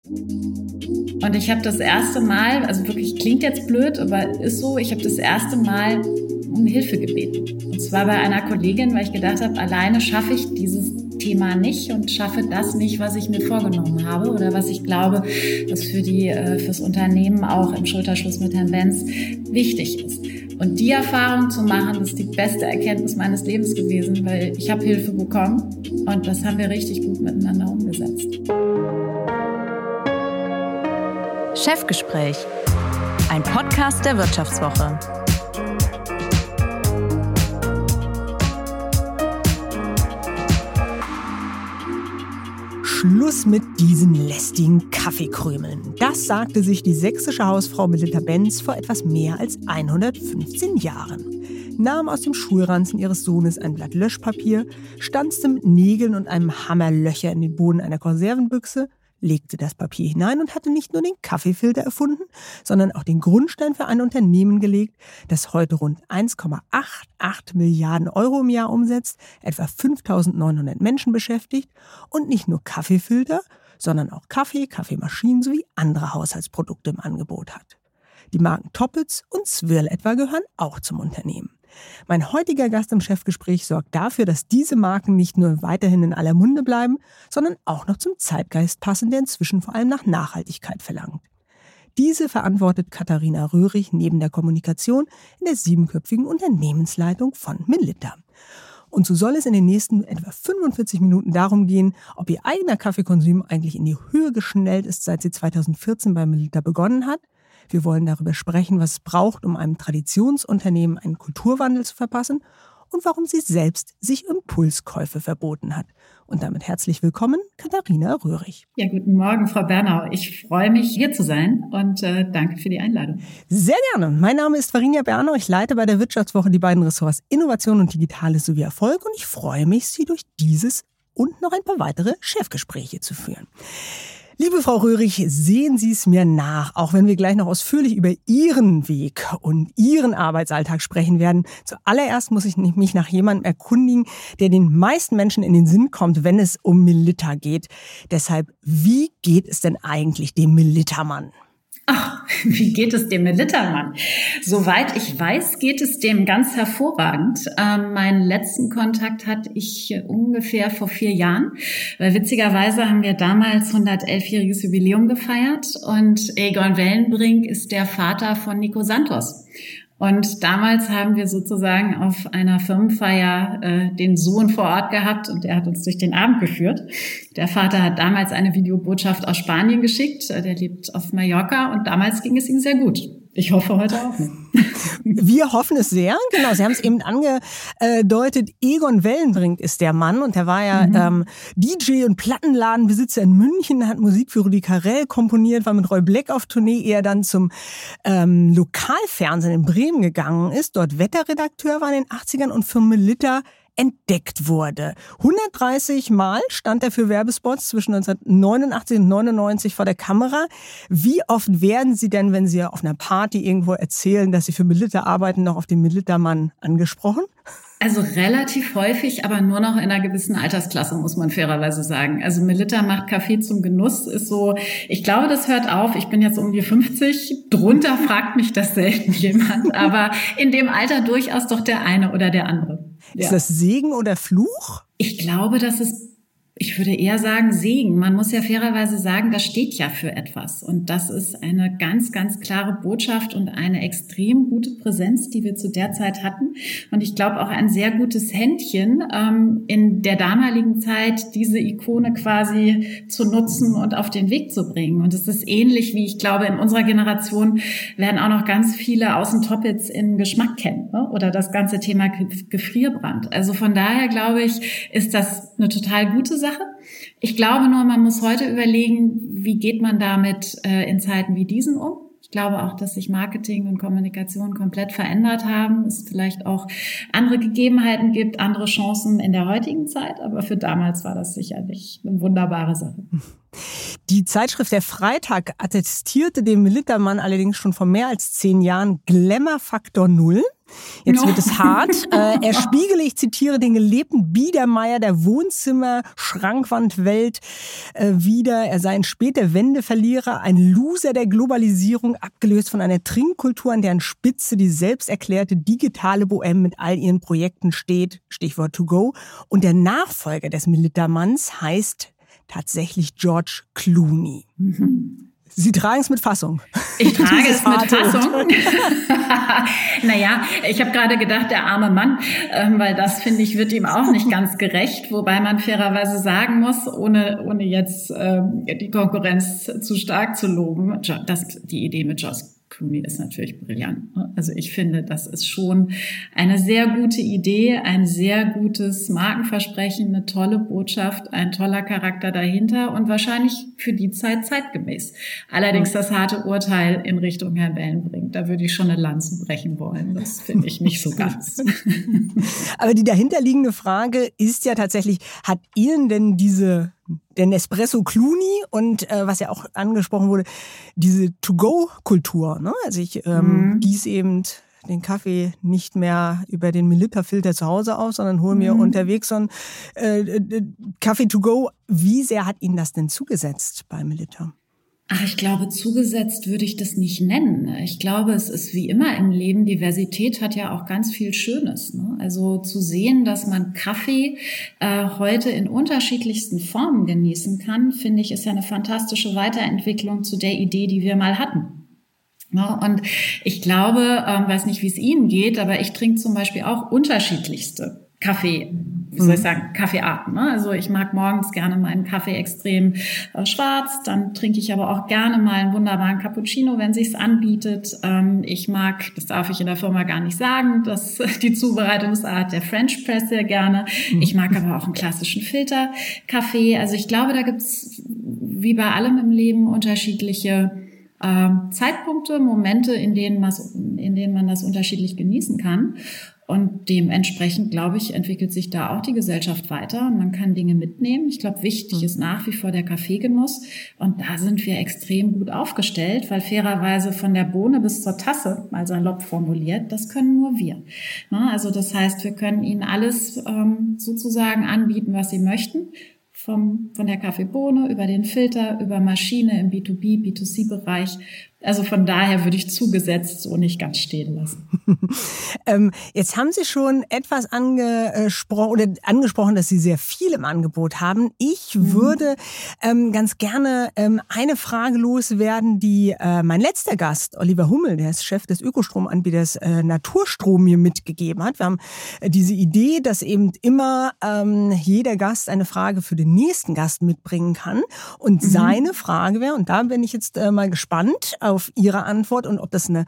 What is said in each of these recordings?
Und ich habe das erste Mal, also wirklich klingt jetzt blöd, aber ist so, ich habe das erste Mal um Hilfe gebeten. Und zwar bei einer Kollegin, weil ich gedacht habe, alleine schaffe ich dieses Thema nicht und schaffe das nicht, was ich mir vorgenommen habe oder was ich glaube, was fürs Unternehmen auch im Schulterschluss mit Herrn Benz wichtig ist. Und die Erfahrung zu machen, ist die beste Erkenntnis meines Lebens gewesen, weil ich habe Hilfe bekommen und das haben wir richtig gut miteinander umgesetzt. Chefgespräch, ein Podcast der Wirtschaftswoche. Schluss mit diesen lästigen Kaffeekrümeln. Das sagte sich die sächsische Hausfrau Melitta Benz vor etwas mehr als 115 Jahren. Nahm aus dem Schulranzen ihres Sohnes ein Blatt Löschpapier, stanzte mit Nägeln und einem Hammer Löcher in den Boden einer Konservenbüchse, legte das Papier hinein und hatte nicht nur den Kaffeefilter erfunden, sondern auch den Grundstein für ein Unternehmen gelegt, das heute rund 1,88 Milliarden Euro im Jahr umsetzt, etwa 5.900 Menschen beschäftigt und nicht nur Kaffeefilter, sondern auch Kaffee, Kaffeemaschinen sowie andere Haushaltsprodukte im Angebot hat. Die Marken Toppitz und Swirl etwa gehören auch zum Unternehmen. Mein heutiger Gast im Chefgespräch sorgt dafür, dass diese Marken nicht nur weiterhin in aller Munde bleiben, sondern auch noch zum Zeitgeist passen, der inzwischen vor allem nach Nachhaltigkeit verlangt. Diese verantwortet Katharina Röhrig neben der Kommunikation in der 7-köpfigen Unternehmensleitung von Melitta. Und so soll es in den nächsten etwa 45 Minuten darum gehen, ob ihr eigener Kaffeekonsum eigentlich in die Höhe geschnellt ist, seit sie 2014 bei Melitta begonnen hat. Wir wollen darüber sprechen, was es braucht, um einem Traditionsunternehmen einen Kulturwandel zu verpassen und warum sie selbst sich Impulskäufe verboten hat. Und damit herzlich willkommen, Katharina Röhrig. Ja, guten Morgen, Frau Bernau. Ich freue mich, hier zu sein und danke für die Einladung. Sehr gerne. Mein Name ist Varinia Bernau. Ich leite bei der Wirtschaftswoche die beiden Ressorts Innovation und Digitales sowie Erfolg und ich freue mich, Sie durch dieses und noch ein paar weitere Chefgespräche zu führen. Liebe Frau Röhrig, sehen Sie es mir nach, auch wenn wir gleich noch ausführlich über Ihren Weg und Ihren Arbeitsalltag sprechen werden. Zuallererst muss ich mich nach jemandem erkundigen, der den meisten Menschen in den Sinn kommt, wenn es um Melitta geht. Deshalb, wie geht es denn eigentlich dem Melitta-Mann? Ach, wie geht es dem Melitta-Mann? Soweit ich weiß, geht es dem ganz hervorragend. Meinen letzten Kontakt hatte ich ungefähr vor 4 Jahren. Weil witzigerweise haben wir damals 111-jähriges Jubiläum gefeiert und Egon Wellenbrink ist der Vater von Nico Santos. Und damals haben wir sozusagen auf einer Firmenfeier den Sohn vor Ort gehabt und der hat uns durch den Abend geführt. Der Vater hat damals eine Videobotschaft aus Spanien geschickt. Der lebt auf Mallorca und damals ging es ihm sehr gut. Ich hoffe heute auch noch. Wir hoffen es sehr. Genau, Sie haben es eben angedeutet. Egon Wellenbrink ist der Mann und der war ja DJ und Plattenladenbesitzer in München, hat Musik für Rudi Carrell komponiert, war mit Roy Black auf Tournee, ehe er dann zum Lokalfernsehen in Bremen gegangen ist, dort Wetterredakteur war in den 80ern und für Melitta entdeckt wurde. 130 Mal stand er für Werbespots zwischen 1989 und 99 vor der Kamera. Wie oft werden Sie denn, wenn Sie auf einer Party irgendwo erzählen, dass Sie für Melitta arbeiten, noch auf den Melitta-Mann angesprochen? Also relativ häufig, aber nur noch in einer gewissen Altersklasse, muss man fairerweise sagen. Also Melitta macht Kaffee zum Genuss, ist so, ich glaube, das hört auf. Ich bin jetzt um die 50. Drunter fragt mich das selten jemand, aber in dem Alter durchaus doch der eine oder der andere. Ja. Ist das Segen oder Fluch? Ich glaube, das ist, ich würde eher sagen Segen. Man muss ja fairerweise sagen, das steht ja für etwas. Und das ist eine ganz, ganz klare Botschaft und eine extrem gute Präsenz, die wir zu der Zeit hatten. Und ich glaube auch ein sehr gutes Händchen in der damaligen Zeit, diese Ikone quasi zu nutzen und auf den Weg zu bringen. Und es ist ähnlich wie, ich glaube, in unserer Generation werden auch noch ganz viele Außen-Toppitz in Geschmack kennen, ne? Oder das ganze Thema Gefrierbrand. Also von daher glaube ich, ist das eine total gute Sache. Ich glaube nur, man muss heute überlegen, wie geht man damit in Zeiten wie diesen um. Ich glaube auch, dass sich Marketing und Kommunikation komplett verändert haben. Es vielleicht auch andere Gegebenheiten gibt, andere Chancen in der heutigen Zeit. Aber für damals war das sicherlich eine wunderbare Sache. Die Zeitschrift Der Freitag attestierte dem Melitta-Mann allerdings schon vor mehr als 10 Jahren Glamour Faktor 0. Jetzt wird es hart. Er spiegele, ich zitiere, den gelebten Biedermeier der Wohnzimmer-Schrankwandwelt wider. Er sei ein später Wendeverlierer, ein Loser der Globalisierung, abgelöst von einer Trinkkultur, an deren Spitze die selbst erklärte digitale Bohème mit all ihren Projekten steht. Stichwort To Go. Und der Nachfolger des Melitta-Manns heißt tatsächlich George Clooney. Sie tragen es mit Fassung. Ich trage es mit Fassung. Naja, ich habe gerade gedacht, der arme Mann, weil das, finde ich, wird ihm auch nicht ganz gerecht. Wobei man fairerweise sagen muss, ohne jetzt die Konkurrenz zu stark zu loben, die Idee mit George Clooney ist natürlich brillant. Also ich finde, das ist schon eine sehr gute Idee, ein sehr gutes Markenversprechen, eine tolle Botschaft, ein toller Charakter dahinter und wahrscheinlich für die Zeit zeitgemäß. Allerdings das harte Urteil in Richtung Herrn Wellenbrink, da würde ich schon eine Lanze brechen wollen. Das finde ich nicht so ganz. Aber die dahinterliegende Frage ist ja tatsächlich, hat Ihnen denn der Nespresso Clooney und was ja auch angesprochen wurde, diese To-Go-Kultur, ne? Also ich gieße eben den Kaffee nicht mehr über den Melitta-Filter zu Hause aus, sondern hole mir unterwegs so einen Kaffee to go. Wie sehr hat Ihnen das denn zugesetzt bei Melitta? Ach, ich glaube, zugesetzt würde ich das nicht nennen. Ich glaube, es ist wie immer im Leben, Diversität hat ja auch ganz viel Schönes, ne? Also zu sehen, dass man Kaffee heute in unterschiedlichsten Formen genießen kann, finde ich, ist ja eine fantastische Weiterentwicklung zu der Idee, die wir mal hatten. Ja, und ich glaube, weiß nicht, wie es Ihnen geht, aber ich trinke zum Beispiel auch unterschiedlichste Kaffeearten. Ne? Also ich mag morgens gerne meinen Kaffee extrem schwarz, dann trinke ich aber auch gerne mal einen wunderbaren Cappuccino, wenn sich's anbietet. Ich mag, das darf ich in der Firma gar nicht sagen, die Zubereitungsart der French Press sehr gerne. Ich mag aber auch einen klassischen Filterkaffee. Also ich glaube, da gibt's wie bei allem im Leben unterschiedliche Zeitpunkte, Momente, in denen man das unterschiedlich genießen kann. Und dementsprechend, glaube ich, entwickelt sich da auch die Gesellschaft weiter und man kann Dinge mitnehmen. Ich glaube, wichtig ist nach wie vor der Kaffeegenuss und da sind wir extrem gut aufgestellt, weil fairerweise von der Bohne bis zur Tasse, mal salopp formuliert, das können nur wir. Also das heißt, wir können Ihnen alles sozusagen anbieten, was Sie möchten. Von der Kaffeebohne über den Filter, über Maschine im B2B, B2C-Bereich. Also von daher würde ich zugesetzt so nicht ganz stehen lassen. Jetzt haben Sie schon etwas angesprochen, dass Sie sehr viel im Angebot haben. Ich würde ganz gerne eine Frage loswerden, die mein letzter Gast, Oliver Hummel, der ist Chef des Ökostromanbieters Naturstrom, mir mitgegeben hat. Wir haben diese Idee, dass eben immer jeder Gast eine Frage für den nächsten Gast mitbringen kann. Und seine Frage wäre, und da bin ich jetzt mal gespannt auf Ihre Antwort und ob das eine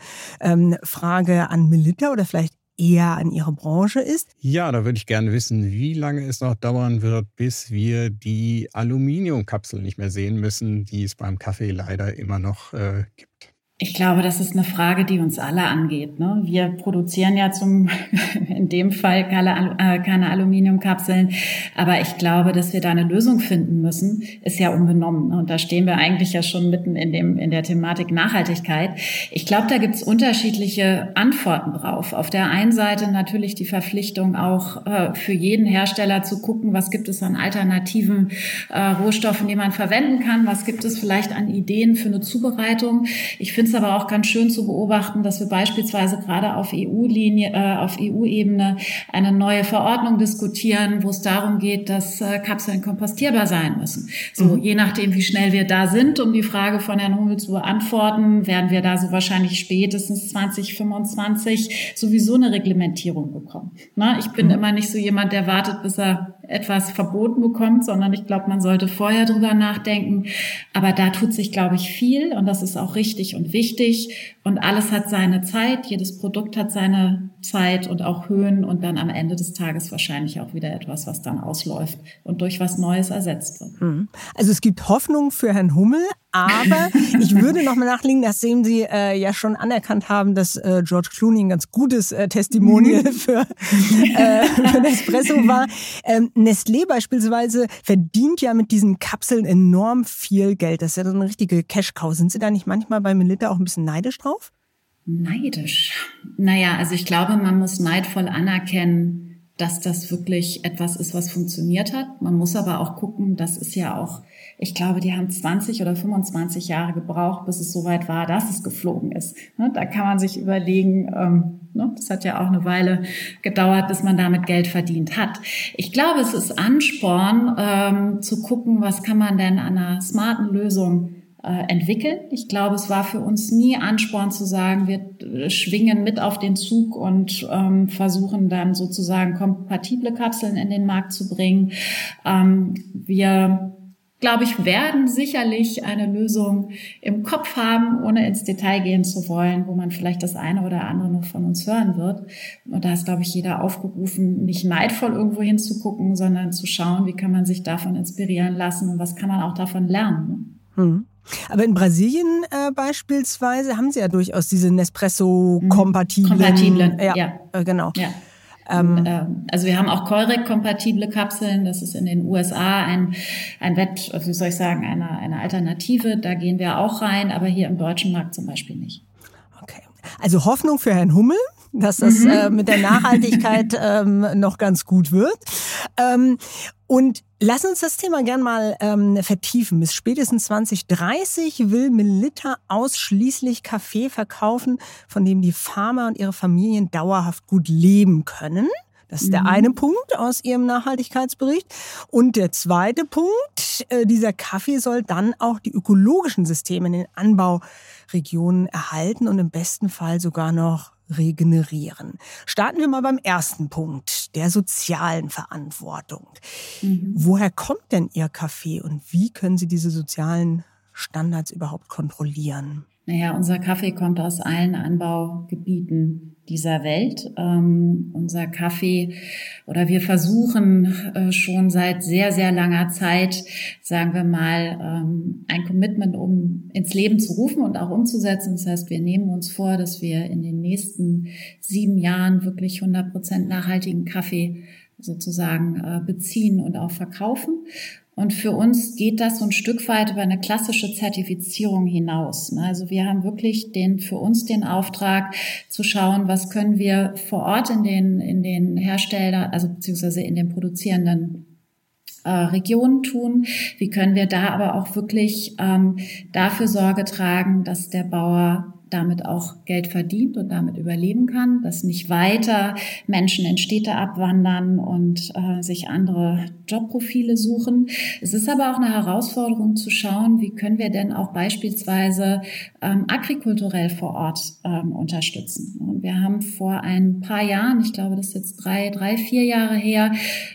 Frage an Melitta oder vielleicht eher an Ihre Branche ist. Ja, da würde ich gerne wissen, wie lange es noch dauern wird, bis wir die Aluminiumkapseln nicht mehr sehen müssen, die es beim Kaffee leider immer noch gibt. Ich glaube, das ist eine Frage, die uns alle angeht. Ne? Wir produzieren ja in dem Fall keine Aluminiumkapseln, aber ich glaube, dass wir da eine Lösung finden müssen, ist ja unbenommen. Und da stehen wir eigentlich ja schon mitten in der Thematik Nachhaltigkeit. Ich glaube, da gibt's unterschiedliche Antworten drauf. Auf der einen Seite natürlich die Verpflichtung auch für jeden Hersteller zu gucken, was gibt es an alternativen Rohstoffen, die man verwenden kann, was gibt es vielleicht an Ideen für eine Zubereitung. Ich finde es aber auch ganz schön zu beobachten, dass wir beispielsweise gerade auf EU-Ebene eine neue Verordnung diskutieren, wo es darum geht, dass Kapseln kompostierbar sein müssen. So, je nachdem, wie schnell wir da sind, um die Frage von Herrn Hummel zu beantworten, werden wir da so wahrscheinlich spätestens 2025 sowieso eine Reglementierung bekommen. Ich bin immer nicht so jemand, der wartet, bis er etwas verboten bekommt, sondern ich glaube, man sollte vorher drüber nachdenken. Aber da tut sich, glaube ich, viel und das ist auch richtig und wichtig. Und alles hat seine Zeit, jedes Produkt hat seine Zeit und auch Höhen und dann am Ende des Tages wahrscheinlich auch wieder etwas, was dann ausläuft und durch was Neues ersetzt wird. Also es gibt Hoffnung für Herrn Hummel, aber ich würde noch mal nachlegen, nachdem Sie ja schon anerkannt haben, dass George Clooney ein ganz gutes Testimonial für Nespresso war. Nestlé beispielsweise verdient ja mit diesen Kapseln enorm viel Geld. Das ist ja so eine richtige Cash-Cow. Sind Sie da nicht manchmal bei Melitta auch ein bisschen neidisch drauf? Neidisch. Naja, also ich glaube, man muss neidvoll anerkennen, dass das wirklich etwas ist, was funktioniert hat. Man muss aber auch gucken, das ist ja auch, ich glaube, die haben 20 oder 25 Jahre gebraucht, bis es soweit war, dass es geflogen ist. Da kann man sich überlegen, das hat ja auch eine Weile gedauert, bis man damit Geld verdient hat. Ich glaube, es ist Ansporn, zu gucken, was kann man denn an einer smarten Lösung entwickeln. Ich glaube, es war für uns nie Ansporn zu sagen, wir schwingen mit auf den Zug und versuchen dann sozusagen kompatible Kapseln in den Markt zu bringen. Wir, glaube ich, werden sicherlich eine Lösung im Kopf haben, ohne ins Detail gehen zu wollen, wo man vielleicht das eine oder andere noch von uns hören wird. Und da ist, glaube ich, jeder aufgerufen, nicht neidvoll irgendwo hinzugucken, sondern zu schauen, wie kann man sich davon inspirieren lassen und was kann man auch davon lernen. Aber in Brasilien beispielsweise haben sie ja durchaus diese Nespresso-kompatiblen. Ja. Genau. Ja. Also wir haben auch Keurig-kompatible Kapseln. Das ist in den USA eine Alternative. Da gehen wir auch rein, aber hier im deutschen Markt zum Beispiel nicht. Okay. Also Hoffnung für Herrn Hummel, dass das mit der Nachhaltigkeit noch ganz gut wird. Und lass uns das Thema gern mal vertiefen. Bis spätestens 2030 will Melitta ausschließlich Kaffee verkaufen, von dem die Farmer und ihre Familien dauerhaft gut leben können. Das ist der eine Punkt aus Ihrem Nachhaltigkeitsbericht. Und der zweite Punkt, dieser Kaffee soll dann auch die ökologischen Systeme in den Anbauregionen erhalten und im besten Fall sogar noch regenerieren. Starten wir mal beim ersten Punkt, der sozialen Verantwortung. Woher kommt denn Ihr Kaffee und wie können Sie diese sozialen Standards überhaupt kontrollieren? Naja, unser Kaffee kommt aus allen Anbaugebieten dieser Welt. Unser Kaffee, oder wir versuchen schon seit sehr, sehr langer Zeit, sagen wir mal, ein Commitment ins Leben zu rufen und auch umzusetzen. Das heißt, wir nehmen uns vor, dass wir in den nächsten 7 Jahren wirklich 100% nachhaltigen Kaffee sozusagen beziehen und auch verkaufen. Und für uns geht das so ein Stück weit über eine klassische Zertifizierung hinaus. Also wir haben wirklich für uns den Auftrag zu schauen, was können wir vor Ort in den Hersteller, also beziehungsweise in den produzierenden Regionen tun. Wie können wir da aber auch wirklich dafür Sorge tragen, dass der Bauer damit auch Geld verdient und damit überleben kann, dass nicht weiter Menschen in Städte abwandern und sich andere Jobprofile suchen. Es ist aber auch eine Herausforderung zu schauen, wie können wir denn auch beispielsweise agrikulturell vor Ort unterstützen. Und wir haben vor ein paar Jahren, ich glaube, das ist jetzt 4 Jahre her,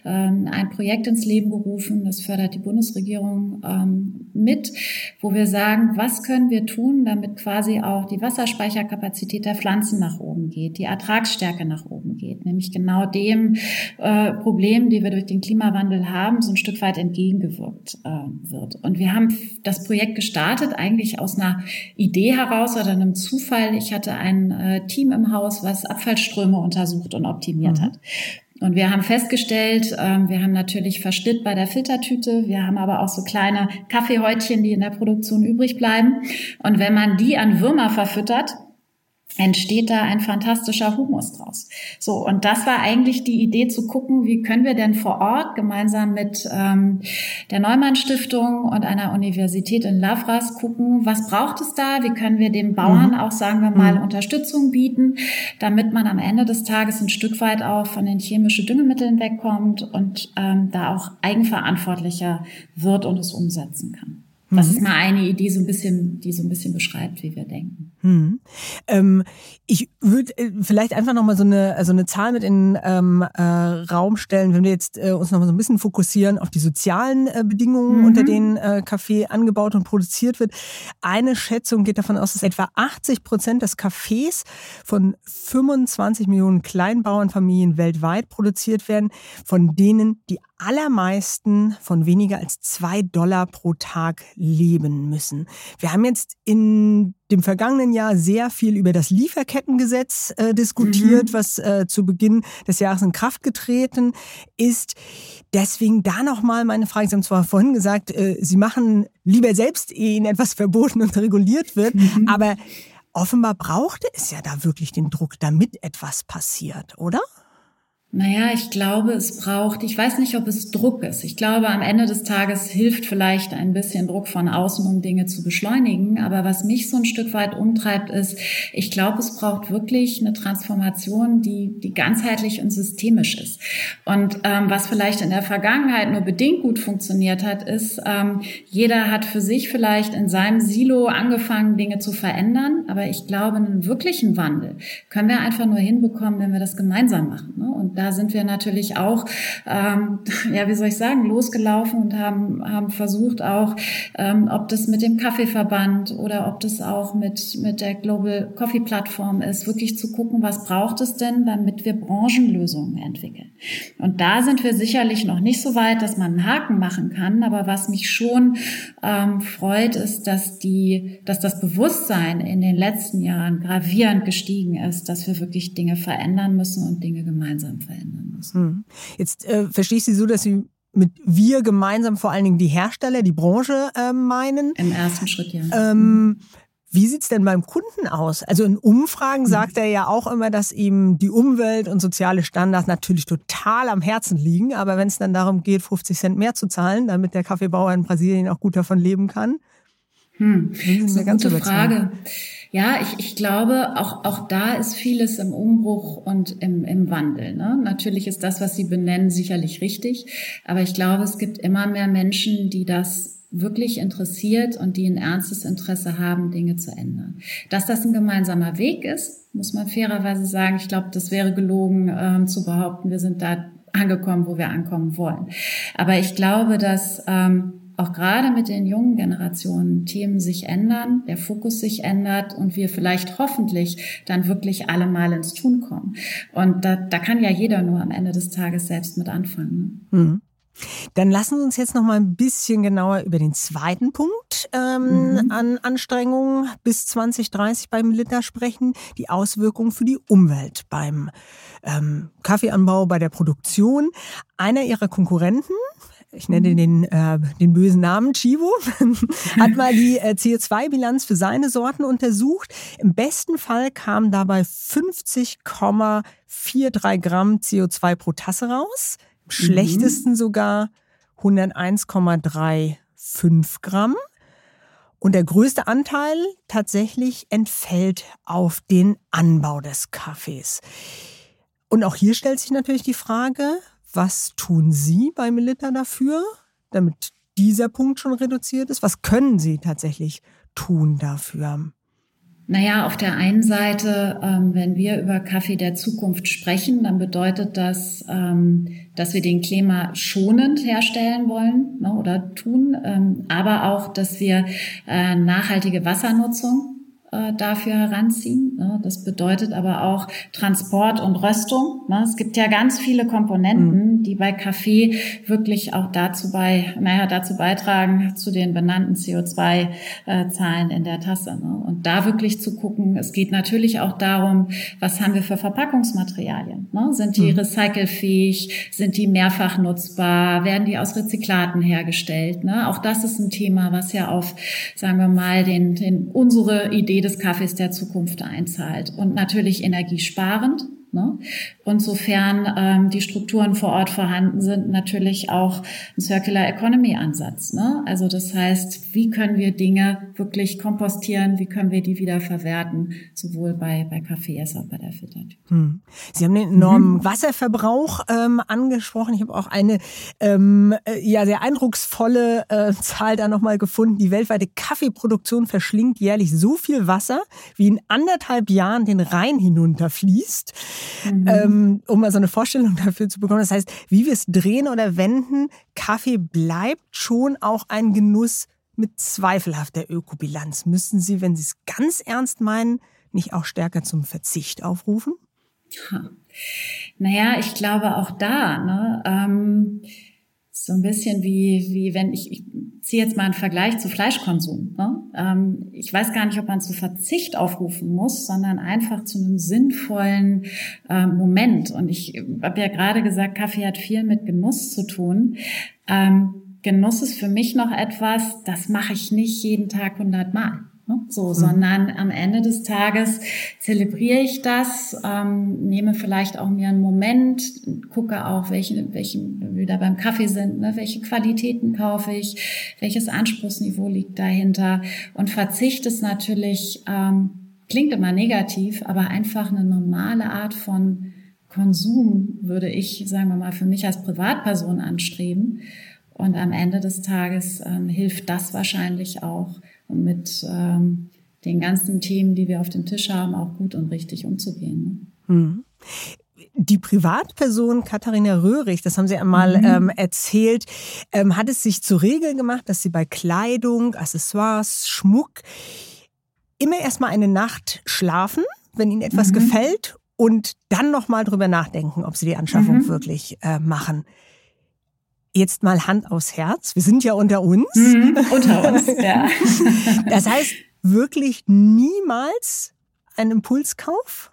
ein Projekt ins Leben gerufen, das fördert die Bundesregierung mit, wo wir sagen, was können wir tun, damit quasi auch die Wasserspeicherkapazität der Pflanzen nach oben geht, die Ertragsstärke nach oben geht, nämlich genau dem Problem, die wir durch den Klimawandel haben, so ein Stück weit entgegengewirkt wird. Und wir haben das Projekt gestartet, eigentlich aus einer Idee heraus oder einem Zufall. Ich hatte ein Team im Haus, was Abfallströme untersucht und optimiert hat. Und wir haben festgestellt, wir haben natürlich Verschnitt bei der Filtertüte, wir haben aber auch so kleine Kaffeehäutchen, die in der Produktion übrig bleiben. Und wenn man die an Würmer verfüttert, entsteht da ein fantastischer Humus draus. So, und das war eigentlich die Idee zu gucken, wie können wir denn vor Ort gemeinsam mit der Neumann Stiftung und einer Universität in Lavras gucken, was braucht es da, wie können wir den Bauern auch, sagen wir mal, Unterstützung bieten, damit man am Ende des Tages ein Stück weit auch von den chemischen Düngemitteln wegkommt und da auch eigenverantwortlicher wird und es umsetzen kann. Das ist mal eine Idee, die so ein bisschen beschreibt, wie wir denken. Ich würde vielleicht einfach nochmal so eine Zahl mit in Raum stellen, wenn wir jetzt uns nochmal so ein bisschen fokussieren auf die sozialen Bedingungen, unter denen Kaffee angebaut und produziert wird. Eine Schätzung geht davon aus, dass etwa 80% des Kaffees von 25 Millionen Kleinbauernfamilien weltweit produziert werden, von denen die allermeisten von weniger als $2 pro Tag leben müssen. Wir haben jetzt in dem vergangenen Jahr sehr viel über das Lieferkettengesetz diskutiert, was zu Beginn des Jahres in Kraft getreten ist. Deswegen da nochmal meine Frage. Sie haben zwar vorhin gesagt, Sie machen lieber selbst, ehe Ihnen etwas verboten und reguliert wird, aber offenbar brauchte es ja da wirklich den Druck, damit etwas passiert, oder? Naja, ich glaube, ich weiß nicht, ob es Druck ist. Ich glaube, am Ende des Tages hilft vielleicht ein bisschen Druck von außen, um Dinge zu beschleunigen. Aber was mich so ein Stück weit umtreibt, ist, ich glaube, es braucht wirklich eine Transformation, die ganzheitlich und systemisch ist. Und was vielleicht in der Vergangenheit nur bedingt gut funktioniert hat, ist, jeder hat für sich vielleicht in seinem Silo angefangen, Dinge zu verändern. Aber ich glaube, einen wirklichen Wandel können wir einfach nur hinbekommen, wenn wir das gemeinsam machen, ne? Und da sind wir natürlich auch, losgelaufen und haben versucht auch, ob das mit dem Kaffeeverband oder ob das auch mit der Global Coffee Plattform ist, wirklich zu gucken, was braucht es denn, damit wir Branchenlösungen entwickeln. Und da sind wir sicherlich noch nicht so weit, dass man einen Haken machen kann, aber was mich schon freut, ist, dass das Bewusstsein in den letzten Jahren gravierend gestiegen ist, dass wir wirklich Dinge verändern müssen und Dinge gemeinsam verändern müssen. Jetzt verstehe ich Sie so, dass Sie mit wir gemeinsam vor allen Dingen die Hersteller, die Branche meinen. Im ersten Schritt, ja. Wie sieht's denn beim Kunden aus? Also in Umfragen sagt er ja auch immer, dass ihm die Umwelt und soziale Standards natürlich total am Herzen liegen. Aber wenn es dann darum geht, 50 Cent mehr zu zahlen, damit der Kaffeebauer in Brasilien auch gut davon leben kann. Das ist eine gute Frage. Ja, ich glaube, auch da ist vieles im Umbruch und im Wandel, ne? Natürlich ist das, was Sie benennen, sicherlich richtig. Aber ich glaube, es gibt immer mehr Menschen, die das wirklich interessiert und die ein ernstes Interesse haben, Dinge zu ändern. Dass das ein gemeinsamer Weg ist, muss man fairerweise sagen. Ich glaube, das wäre gelogen, zu behaupten, wir sind da angekommen, wo wir ankommen wollen. Aber ich glaube, dass auch gerade mit den jungen Generationen Themen sich ändern, der Fokus sich ändert und wir vielleicht hoffentlich dann wirklich alle mal ins Tun kommen. Und da kann ja jeder nur am Ende des Tages selbst mit anfangen. Ne? Dann lassen Sie uns jetzt noch mal ein bisschen genauer über den zweiten Punkt an Anstrengungen bis 2030 beim Liter sprechen, die Auswirkungen für die Umwelt beim Kaffeeanbau, bei der Produktion. Einer Ihrer Konkurrenten, ich nenne den bösen Namen, Chibo, hat mal die CO2-Bilanz für seine Sorten untersucht. Im besten Fall kamen dabei 50,43 Gramm CO2 pro Tasse raus. Im schlechtesten sogar 101,35 Gramm. Und der größte Anteil tatsächlich entfällt auf den Anbau des Kaffees. Und auch hier stellt sich natürlich die Frage, was tun Sie bei Melitta dafür, damit dieser Punkt schon reduziert ist? Was können Sie tatsächlich tun dafür? Naja, auf der einen Seite, wenn wir über Kaffee der Zukunft sprechen, dann bedeutet das, dass wir den Klima schonend herstellen wollen, ne, oder tun, aber auch, dass wir nachhaltige Wassernutzung dafür heranziehen. Das bedeutet aber auch Transport und Röstung. Es gibt ja ganz viele Komponenten, die bei Kaffee wirklich auch dazu beitragen, zu den benannten CO2-Zahlen in der Tasse. Und da wirklich zu gucken, es geht natürlich auch darum, was haben wir für Verpackungsmaterialien? Sind die recycelfähig? Sind die mehrfach nutzbar? Werden die aus Rezyklaten hergestellt? Auch das ist ein Thema, was ja auf, sagen wir mal, unsere Idee des Kaffees der Zukunft einzahlt. Und natürlich energiesparend. Und sofern die Strukturen vor Ort vorhanden sind, natürlich auch ein Circular Economy Ansatz. Also das heißt, wie können wir Dinge wirklich kompostieren, wie können wir die wieder verwerten, sowohl bei Kaffee als auch bei der Filtertüte. Sie haben den enormen Wasserverbrauch angesprochen. Ich habe auch eine sehr eindrucksvolle Zahl da nochmal gefunden. Die weltweite Kaffeeproduktion verschlingt jährlich so viel Wasser, wie in 1,5 Jahren den Rhein hinunterfließt. Um mal so eine Vorstellung dafür zu bekommen. Das heißt, wie wir es drehen oder wenden, Kaffee bleibt schon auch ein Genuss mit zweifelhafter Ökobilanz. Müssen Sie, wenn Sie es ganz ernst meinen, nicht auch stärker zum Verzicht aufrufen? Naja, ich glaube auch da, so ein bisschen wie wenn ich ziehe jetzt mal einen Vergleich zu Fleischkonsum. Ich weiß gar nicht, ob man zu Verzicht aufrufen muss, sondern einfach zu einem sinnvollen Moment. Und ich habe ja gerade gesagt, Kaffee hat viel mit Genuss zu tun. Genuss ist für mich noch etwas, das mache ich nicht jeden Tag 100 Mal. Sondern am Ende des Tages zelebriere ich das, nehme vielleicht auch mir einen Moment, gucke auch, welche wir wieder beim Kaffee sind, welche Qualitäten kaufe ich, welches Anspruchsniveau liegt dahinter und verzichte es natürlich, klingt immer negativ, aber einfach eine normale Art von Konsum würde ich, sagen wir mal, für mich als Privatperson anstreben. Und am Ende des Tages hilft das wahrscheinlich auch, um mit den ganzen Themen, die wir auf dem Tisch haben, auch gut und richtig umzugehen. Die Privatperson Katharina Röhrig, das haben Sie einmal erzählt, hat es sich zur Regel gemacht, dass sie bei Kleidung, Accessoires, Schmuck immer erstmal eine Nacht schlafen, wenn ihnen etwas gefällt, und dann nochmal drüber nachdenken, ob sie die Anschaffung wirklich machen. Jetzt mal Hand aufs Herz. Wir sind ja unter uns. Unter uns, ja. Das heißt, wirklich niemals ein Impulskauf?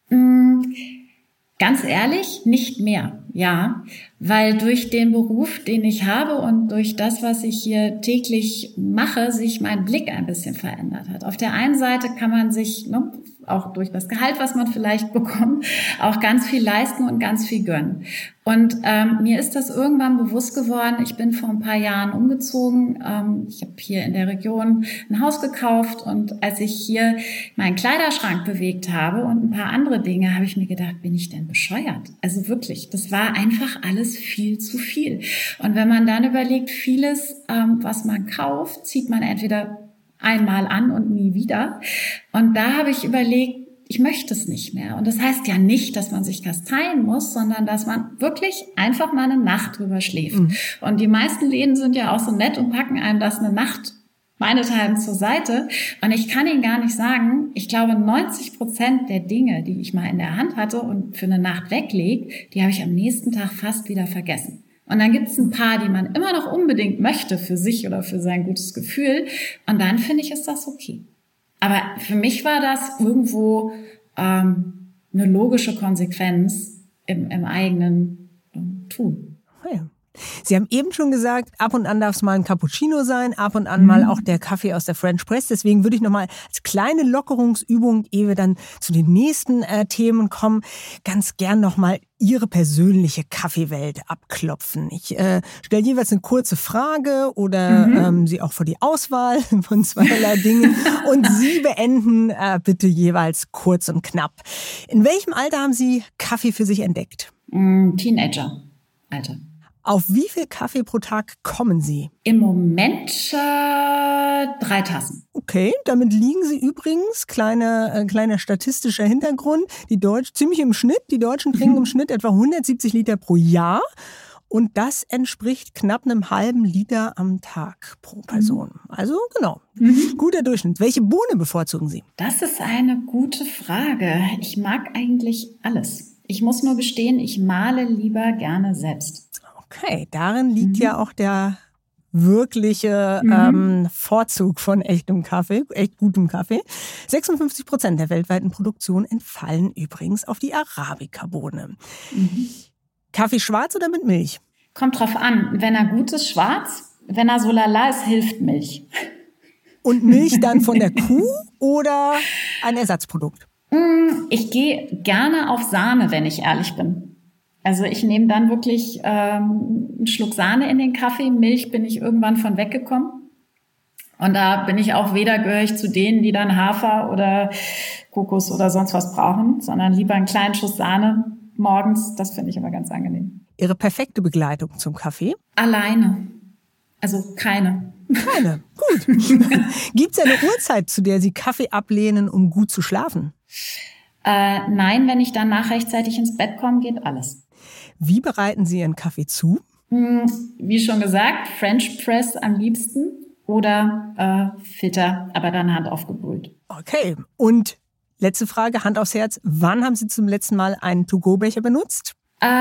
Ganz ehrlich, nicht mehr, ja. Weil durch den Beruf, den ich habe und durch das, was ich hier täglich mache, sich mein Blick ein bisschen verändert hat. Auf der einen Seite kann man sich, auch durch das Gehalt, was man vielleicht bekommt, auch ganz viel leisten und ganz viel gönnen. Und mir ist das irgendwann bewusst geworden. Ich bin vor ein paar Jahren umgezogen. Ich habe hier in der Region ein Haus gekauft und als ich hier meinen Kleiderschrank bewegt habe und ein paar andere Dinge, habe ich mir gedacht, bin ich denn bescheuert? Also wirklich, das war einfach alles viel zu viel. Und wenn man dann überlegt, vieles, was man kauft, zieht man entweder einmal an und nie wieder. Und da habe ich überlegt, ich möchte es nicht mehr. Und das heißt ja nicht, dass man sich kasteien muss, sondern dass man wirklich einfach mal eine Nacht drüber schläft. Und die meisten Läden sind ja auch so nett und packen einem das eine Nacht meinethalben zur Seite. Und ich kann Ihnen gar nicht sagen, ich glaube 90% der Dinge, die ich mal in der Hand hatte und für eine Nacht weglege, die habe ich am nächsten Tag fast wieder vergessen. Und dann gibt es ein paar, die man immer noch unbedingt möchte für sich oder für sein gutes Gefühl. Und dann finde ich, ist das okay. Aber für mich war das irgendwo eine logische Konsequenz im eigenen Tun. Ja. Sie haben eben schon gesagt, ab und an darf es mal ein Cappuccino sein, ab und an mal auch der Kaffee aus der French Press. Deswegen würde ich nochmal als kleine Lockerungsübung, ehe wir dann zu den nächsten Themen kommen, ganz gern nochmal Ihre persönliche Kaffeewelt abklopfen. Ich stelle jeweils eine kurze Frage oder Sie auch vor die Auswahl von zweierlei Dingen und Sie beenden bitte jeweils kurz und knapp. In welchem Alter haben Sie Kaffee für sich entdeckt? Teenager, Alter. Auf wie viel Kaffee pro Tag kommen Sie? Im Moment 3 Tassen. Okay, damit liegen Sie übrigens, kleiner statistischer Hintergrund, ziemlich im Schnitt. Die Deutschen trinken im Schnitt etwa 170 Liter pro Jahr. Und das entspricht knapp einem halben Liter am Tag pro Person. Also genau, guter Durchschnitt. Welche Bohne bevorzugen Sie? Das ist eine gute Frage. Ich mag eigentlich alles. Ich muss nur gestehen, ich mahle lieber gerne selbst. Okay, darin liegt ja auch der wirkliche Vorzug von echtem Kaffee, echt gutem Kaffee. 56% der weltweiten Produktion entfallen übrigens auf die Arabica-Bohne. Kaffee schwarz oder mit Milch? Kommt drauf an. Wenn er gut ist, schwarz. Wenn er so lala ist, hilft Milch. Und Milch dann von der Kuh oder ein Ersatzprodukt? Ich gehe gerne auf Sahne, wenn ich ehrlich bin. Also ich nehme dann wirklich einen Schluck Sahne in den Kaffee. Milch bin ich irgendwann von weggekommen. Und da bin ich auch gehöre ich zu denen, die dann Hafer oder Kokos oder sonst was brauchen, sondern lieber einen kleinen Schuss Sahne morgens. Das finde ich immer ganz angenehm. Ihre perfekte Begleitung zum Kaffee? Alleine. Also keine. Keine, gut. Gibt es eine Uhrzeit, zu der Sie Kaffee ablehnen, um gut zu schlafen? Nein, wenn ich danach rechtzeitig ins Bett komme, geht alles. Wie bereiten Sie Ihren Kaffee zu? Wie schon gesagt, French Press am liebsten oder Filter, aber dann Hand aufgebrüht. Okay, und letzte Frage, Hand aufs Herz. Wann haben Sie zum letzten Mal einen To-Go-Becher benutzt?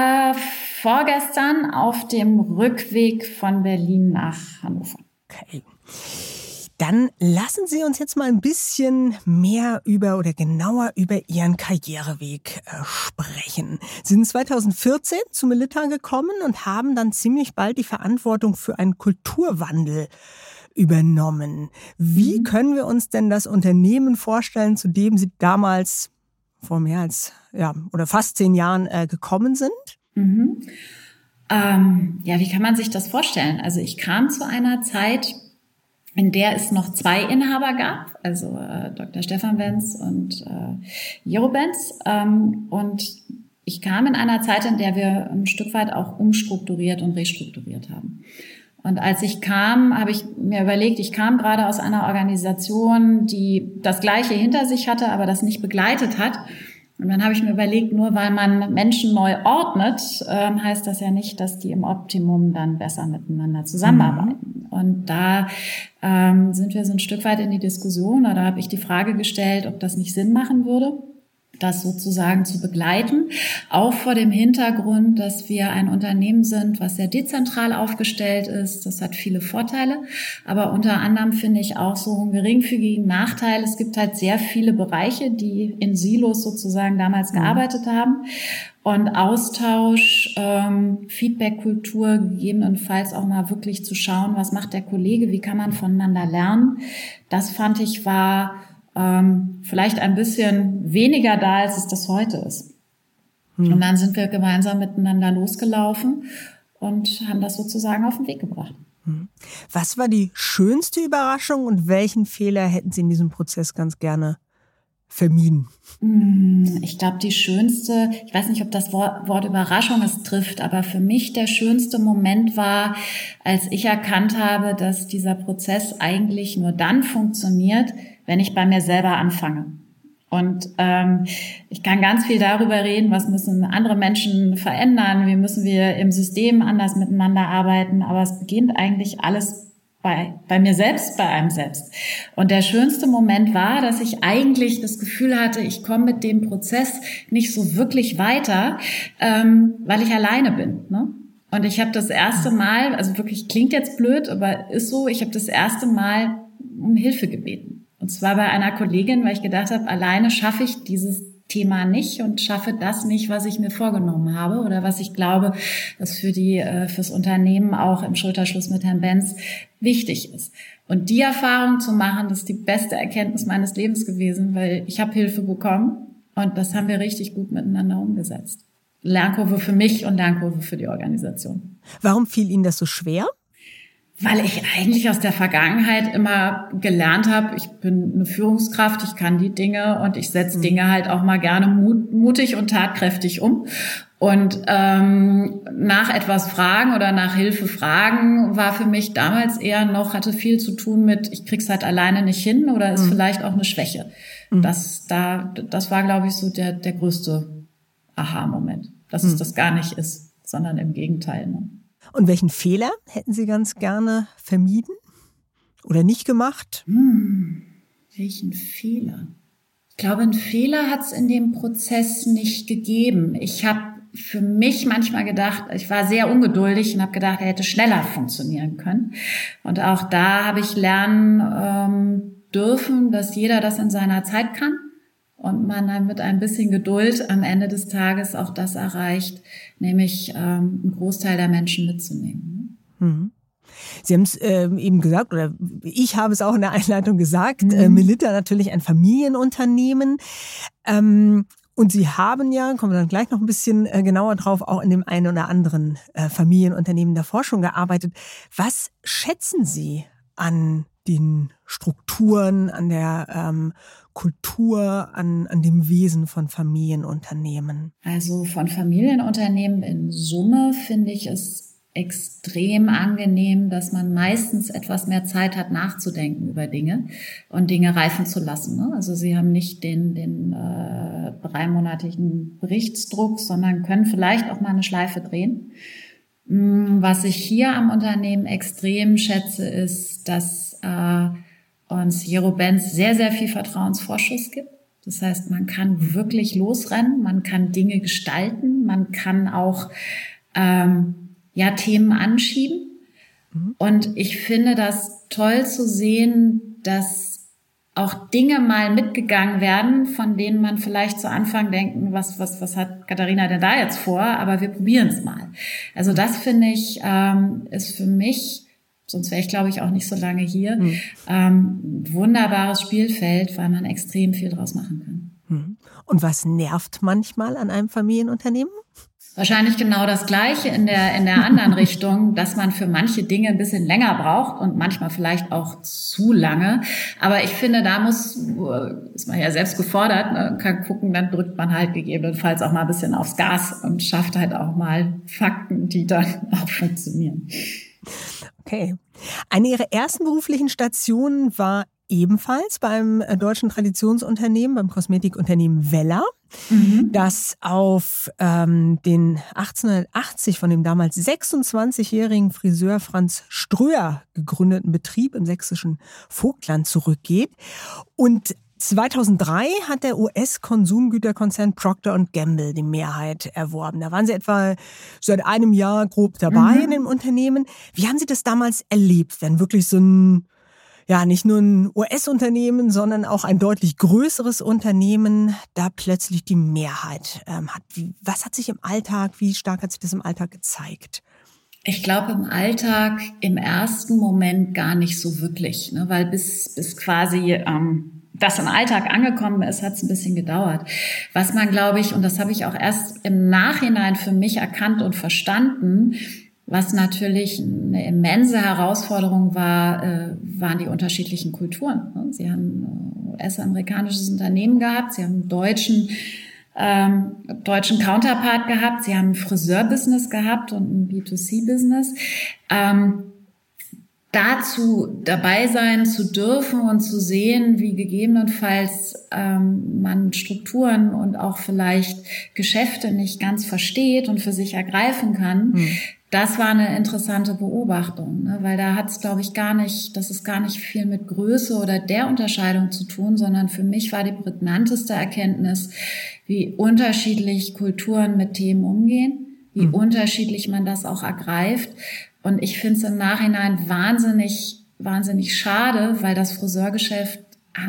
Vorgestern auf dem Rückweg von Berlin nach Hannover. Okay. Dann lassen Sie uns jetzt mal ein bisschen mehr genauer über Ihren Karriereweg sprechen. Sie sind 2014 zu Melitta gekommen und haben dann ziemlich bald die Verantwortung für einen Kulturwandel übernommen. Wie können wir uns denn das Unternehmen vorstellen, zu dem Sie damals vor mehr als oder fast 10 Jahren gekommen sind? Wie kann man sich das vorstellen? Also ich kam zu einer Zeit, in der es noch 2 Inhaber gab, also Dr. Stefan Benz und Jero Benz. Und ich kam in einer Zeit, in der wir ein Stück weit auch umstrukturiert und restrukturiert haben. Und als ich kam, habe ich mir überlegt, ich kam gerade aus einer Organisation, die das Gleiche hinter sich hatte, aber das nicht begleitet hat. Und dann habe ich mir überlegt, nur weil man Menschen neu ordnet, heißt das ja nicht, dass die im Optimum dann besser miteinander zusammenarbeiten. Und da sind wir so ein Stück weit in die Diskussion, oder habe ich die Frage gestellt, ob das nicht Sinn machen würde, das sozusagen zu begleiten, auch vor dem Hintergrund, dass wir ein Unternehmen sind, was sehr dezentral aufgestellt ist. Das hat viele Vorteile, aber unter anderem finde ich auch so einen geringfügigen Nachteil. Es gibt halt sehr viele Bereiche, die in Silos sozusagen damals gearbeitet haben. Und Austausch, Feedback-Kultur, gegebenenfalls auch mal wirklich zu schauen, was macht der Kollege, wie kann man voneinander lernen. Das fand ich war vielleicht ein bisschen weniger da, als es das heute ist. Und dann sind wir gemeinsam miteinander losgelaufen und haben das sozusagen auf den Weg gebracht. Was war die schönste Überraschung und welchen Fehler hätten Sie in diesem Prozess ganz gerne vermieden? Ich glaube, die schönste, ich weiß nicht, ob das Wort Überraschung es trifft, aber für mich der schönste Moment war, als ich erkannt habe, dass dieser Prozess eigentlich nur dann funktioniert, wenn ich bei mir selber anfange. Und ich kann ganz viel darüber reden, was müssen andere Menschen verändern, wie müssen wir im System anders miteinander arbeiten, aber es beginnt eigentlich alles bei mir selbst, bei einem selbst. Und der schönste Moment war, dass ich eigentlich das Gefühl hatte, ich komme mit dem Prozess nicht so wirklich weiter, weil ich alleine bin, ne? Und ich habe das erste Mal, also wirklich klingt jetzt blöd, aber ist so, ich habe das erste Mal um Hilfe gebeten. Und zwar bei einer Kollegin, weil ich gedacht habe, alleine schaffe ich dieses Thema nicht und schaffe das nicht, was ich mir vorgenommen habe oder was ich glaube, was fürs Unternehmen auch im Schulterschluss mit Herrn Benz wichtig ist. Und die Erfahrung zu machen, das ist die beste Erkenntnis meines Lebens gewesen, weil ich habe Hilfe bekommen und das haben wir richtig gut miteinander umgesetzt. Lernkurve für mich und Lernkurve für die Organisation. Warum fiel Ihnen das so schwer? Weil ich eigentlich aus der Vergangenheit immer gelernt habe, ich bin eine Führungskraft, ich kann die Dinge und ich setze Dinge halt auch mal gerne mutig und tatkräftig um. Und nach etwas fragen oder nach Hilfe fragen war für mich damals eher noch, hatte viel zu tun mit, ich krieg's halt alleine nicht hin oder ist vielleicht auch eine Schwäche. Das war, glaube ich, so der größte Aha-Moment, dass es das gar nicht ist, sondern im Gegenteil, ne? Und welchen Fehler hätten Sie ganz gerne vermieden oder nicht gemacht? Welchen Fehler? Ich glaube, einen Fehler hat es in dem Prozess nicht gegeben. Ich habe für mich manchmal gedacht, ich war sehr ungeduldig und habe gedacht, er hätte schneller funktionieren können. Und auch da habe ich lernen dürfen, dass jeder das in seiner Zeit kann. Und man dann mit ein bisschen Geduld am Ende des Tages auch das erreicht, nämlich einen Großteil der Menschen mitzunehmen. Sie haben es eben gesagt, oder ich habe es auch in der Einleitung gesagt, Melitta natürlich ein Familienunternehmen. Und Sie haben ja, kommen wir dann gleich noch ein bisschen genauer drauf, auch in dem einen oder anderen Familienunternehmen davor schon gearbeitet. Was schätzen Sie an den Strukturen, an der Kultur, an dem Wesen von Familienunternehmen? Also von Familienunternehmen in Summe finde ich es extrem angenehm, dass man meistens etwas mehr Zeit hat, nachzudenken über Dinge und Dinge reifen zu lassen, ne? Also Sie haben nicht den 3-monatigen Berichtsdruck, sondern können vielleicht auch mal eine Schleife drehen. Was ich hier am Unternehmen extrem schätze, ist, dass uns Jero Benz sehr, sehr viel Vertrauensvorschuss gibt. Das heißt, man kann wirklich losrennen, man kann Dinge gestalten, man kann auch Themen anschieben. Und ich finde das toll zu sehen, dass auch Dinge mal mitgegangen werden, von denen man vielleicht zu Anfang denken, was hat Katharina denn da jetzt vor? Aber wir probieren es mal. Also das finde ich, ist für mich sonst wäre ich, glaube ich, auch nicht so lange hier. Wunderbares Spielfeld, weil man extrem viel draus machen kann. Und was nervt manchmal an einem Familienunternehmen? Wahrscheinlich genau das Gleiche in der anderen Richtung, dass man für manche Dinge ein bisschen länger braucht und manchmal vielleicht auch zu lange. Aber ich finde, da ist man ja selbst gefordert, ne? Kann gucken, dann drückt man halt gegebenenfalls auch mal ein bisschen aufs Gas und schafft halt auch mal Fakten, die dann auch funktionieren. Okay. Eine Ihrer ersten beruflichen Stationen war ebenfalls beim deutschen Traditionsunternehmen, beim Kosmetikunternehmen Wella, das auf den 1880 von dem damals 26-jährigen Friseur Franz Ströer gegründeten Betrieb im sächsischen Vogtland zurückgeht. Und 2003 hat der US-Konsumgüterkonzern Procter & Gamble die Mehrheit erworben. Da waren Sie etwa seit einem Jahr grob dabei in dem Unternehmen. Wie haben Sie das damals erlebt, wenn wirklich so ein, ja, nicht nur ein US-Unternehmen, sondern auch ein deutlich größeres Unternehmen da plötzlich die Mehrheit hat? Was hat sich im Alltag, wie stark hat sich das im Alltag gezeigt? Ich glaube im Alltag im ersten Moment gar nicht so wirklich, ne? Weil bis quasi das im Alltag angekommen ist, hat es ein bisschen gedauert. Was man, glaube ich, und das habe ich auch erst im Nachhinein für mich erkannt und verstanden, was natürlich eine immense Herausforderung war, waren die unterschiedlichen Kulturen. Sie haben ein US-amerikanisches Unternehmen gehabt, sie haben einen deutschen Counterpart gehabt, sie haben ein Friseurbusiness gehabt und ein B2C-Business. Dazu dabei sein zu dürfen und zu sehen, wie gegebenenfalls man Strukturen und auch vielleicht Geschäfte nicht ganz versteht und für sich ergreifen kann, das war eine interessante Beobachtung, ne? Weil da hat es, glaube ich, das ist gar nicht viel mit Größe oder der Unterscheidung zu tun, sondern für mich war die prägnanteste Erkenntnis, wie unterschiedlich Kulturen mit Themen umgehen, wie unterschiedlich man das auch ergreift. Und ich finde es im Nachhinein wahnsinnig, wahnsinnig schade, weil das Friseurgeschäft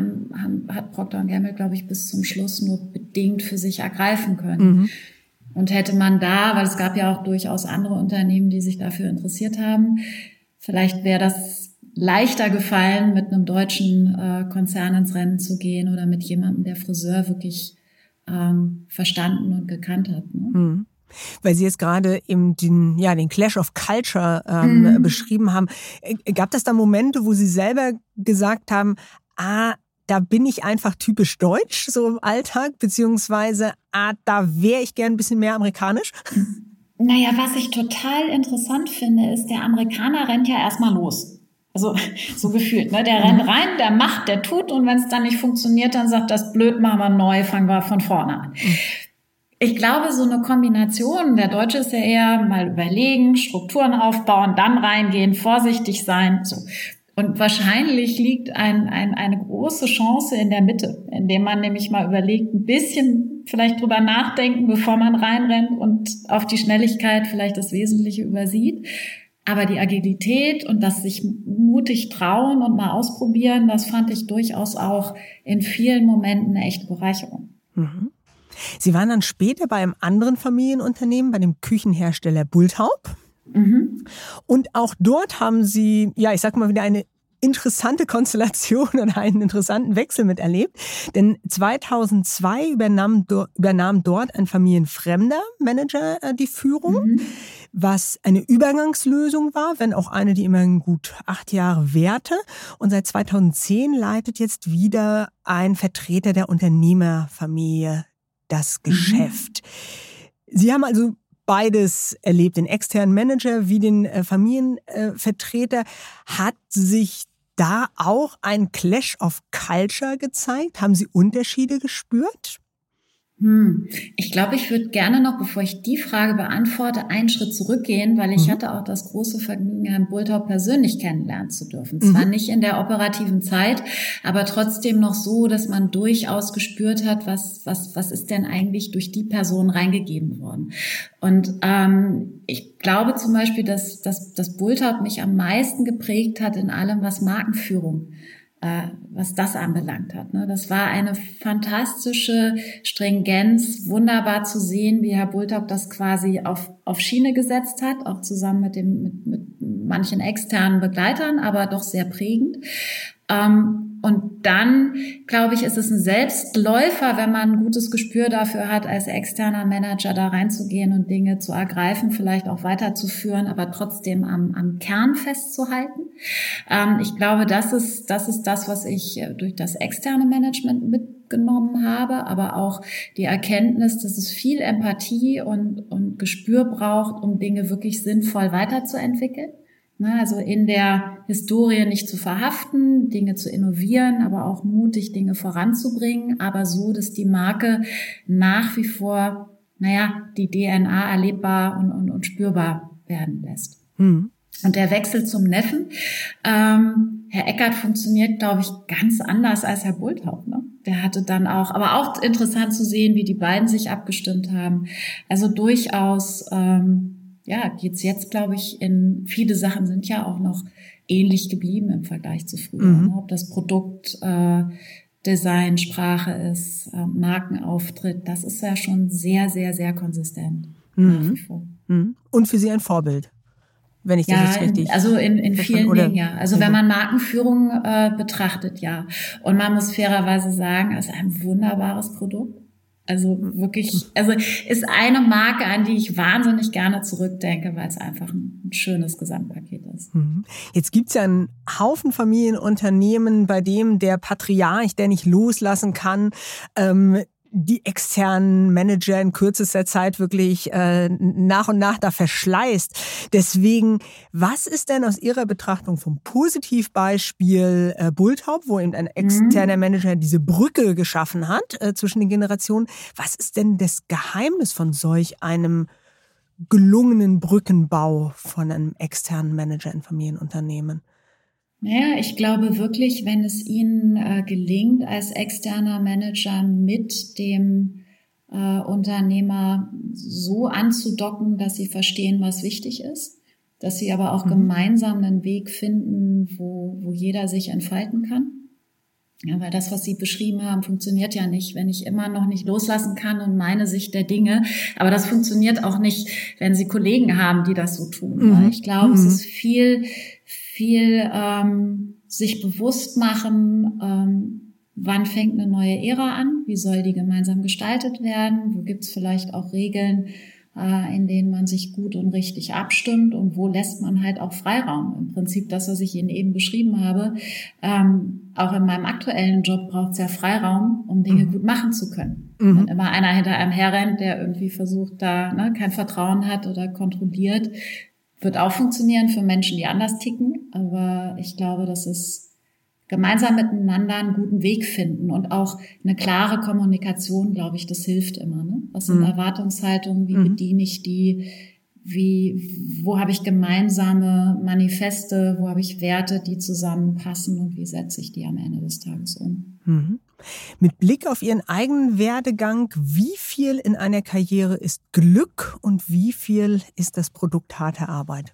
hat Procter & Gamble, glaube ich, bis zum Schluss nur bedingt für sich ergreifen können. Und hätte man da, weil es gab ja auch durchaus andere Unternehmen, die sich dafür interessiert haben, vielleicht wäre das leichter gefallen, mit einem deutschen Konzern ins Rennen zu gehen oder mit jemandem, der Friseur wirklich verstanden und gekannt hat. Ne? Weil Sie jetzt gerade eben den Clash of Culture beschrieben haben. Gab es da Momente, wo Sie selber gesagt haben, da bin ich einfach typisch deutsch, so im Alltag, beziehungsweise, da wäre ich gern ein bisschen mehr amerikanisch? Naja, was ich total interessant finde, ist, der Amerikaner rennt ja erstmal los. Also so gefühlt, ne? Der rennt rein, der macht, der tut und wenn es dann nicht funktioniert, dann sagt das blöd, machen wir neu, fangen wir von vorne an. Ich glaube, so eine Kombination, der Deutsche ist ja eher mal überlegen, Strukturen aufbauen, dann reingehen, vorsichtig sein, so. Und wahrscheinlich liegt eine große Chance in der Mitte, indem man nämlich mal überlegt, ein bisschen vielleicht drüber nachdenken, bevor man reinrennt und auf die Schnelligkeit vielleicht das Wesentliche übersieht. Aber die Agilität und das sich mutig trauen und mal ausprobieren, das fand ich durchaus auch in vielen Momenten eine echte Bereicherung. Sie waren dann später bei einem anderen Familienunternehmen, bei dem Küchenhersteller Bulthaup. Und auch dort haben Sie, ich sag mal wieder eine interessante Konstellation oder einen interessanten Wechsel miterlebt. Denn 2002 übernahm dort ein familienfremder Manager die Führung, was eine Übergangslösung war, wenn auch eine, die immerhin gut 8 Jahre währte. Und seit 2010 leitet jetzt wieder ein Vertreter der Unternehmerfamilie das Geschäft. Sie haben also beides erlebt, den externen Manager wie den Familienvertreter. Hat sich da auch ein Clash of Culture gezeigt? Haben Sie Unterschiede gespürt? Ich glaube, ich würde gerne noch, bevor ich die Frage beantworte, einen Schritt zurückgehen, weil ich hatte auch das große Vergnügen, Herrn Bulthaup persönlich kennenlernen zu dürfen. Zwar nicht in der operativen Zeit, aber trotzdem noch so, dass man durchaus gespürt hat, was ist denn eigentlich durch die Person reingegeben worden. Und ich glaube zum Beispiel, dass Bulthaup mich am meisten geprägt hat in allem, was Markenführung was das anbelangt hat. Ne? Das war eine fantastische Stringenz, wunderbar zu sehen, wie Herr Bulthaupt das quasi auf Schiene gesetzt hat, auch zusammen mit manchen externen Begleitern, aber doch sehr prägend. Und dann, glaube ich, ist es ein Selbstläufer, wenn man ein gutes Gespür dafür hat, als externer Manager da reinzugehen und Dinge zu ergreifen, vielleicht auch weiterzuführen, aber trotzdem am Kern festzuhalten. Ich glaube, das ist das, was ich durch das externe Management mitgenommen habe, aber auch die Erkenntnis, dass es viel Empathie und Gespür braucht, um Dinge wirklich sinnvoll weiterzuentwickeln. Also in der Historie nicht zu verhaften, Dinge zu innovieren, aber auch mutig Dinge voranzubringen, aber so, dass die Marke nach wie vor, die DNA erlebbar und spürbar werden lässt. Und der Wechsel zum Neffen, Herr Eckert funktioniert, glaube ich, ganz anders als Herr Bulthaupt. Ne? Der hatte dann aber auch interessant zu sehen, wie die beiden sich abgestimmt haben. Also durchaus geht's jetzt, glaube ich, viele Sachen sind ja auch noch ähnlich geblieben im Vergleich zu früher. Ne? Ob das Produkt, Design, Sprache ist, Markenauftritt, das ist ja schon sehr, sehr, sehr konsistent nach wie vor. Und für Sie ein Vorbild, wenn ich das jetzt richtig... Also in vielen Dingen, ja. Also wenn man Markenführung betrachtet, ja. Und man muss fairerweise sagen, es ist ein wunderbares Produkt. Also wirklich, ist eine Marke, an die ich wahnsinnig gerne zurückdenke, weil es einfach ein schönes Gesamtpaket ist. Jetzt gibt's ja einen Haufen Familienunternehmen, bei dem der Patriarch, der nicht loslassen kann, die externen Manager in kürzester Zeit wirklich nach und nach da verschleißt. Deswegen, was ist denn aus Ihrer Betrachtung vom Positivbeispiel Bulthaupt, wo eben ein externer Manager diese Brücke geschaffen hat zwischen den Generationen, was ist denn das Geheimnis von solch einem gelungenen Brückenbau von einem externen Manager in Familienunternehmen? Ich glaube wirklich, wenn es Ihnen gelingt, als externer Manager mit dem Unternehmer so anzudocken, dass Sie verstehen, was wichtig ist, dass Sie aber auch gemeinsam einen Weg finden, wo jeder sich entfalten kann. Ja, weil das, was Sie beschrieben haben, funktioniert ja nicht, wenn ich immer noch nicht loslassen kann und meine Sicht der Dinge. Aber das funktioniert auch nicht, wenn Sie Kollegen haben, die das so tun. Ich glaube, es ist viel sich bewusst machen, wann fängt eine neue Ära an, wie soll die gemeinsam gestaltet werden, wo gibt es vielleicht auch Regeln, in denen man sich gut und richtig abstimmt und wo lässt man halt auch Freiraum. Im Prinzip das, was ich Ihnen eben beschrieben habe, auch in meinem aktuellen Job braucht es ja Freiraum, um Dinge gut machen zu können. Wenn immer einer hinter einem herrennt, der irgendwie versucht, da kein Vertrauen hat oder kontrolliert, wird auch funktionieren für Menschen, die anders ticken. Aber ich glaube, dass es gemeinsam miteinander einen guten Weg finden und auch eine klare Kommunikation, glaube ich, das hilft immer. Ne? Was sind Erwartungshaltungen, wie bediene ich die, wo habe ich gemeinsame Manifeste, wo habe ich Werte, die zusammenpassen und wie setze ich die am Ende des Tages um. Mit Blick auf Ihren eigenen Werdegang, wie viel in einer Karriere ist Glück und wie viel ist das Produkt harter Arbeit?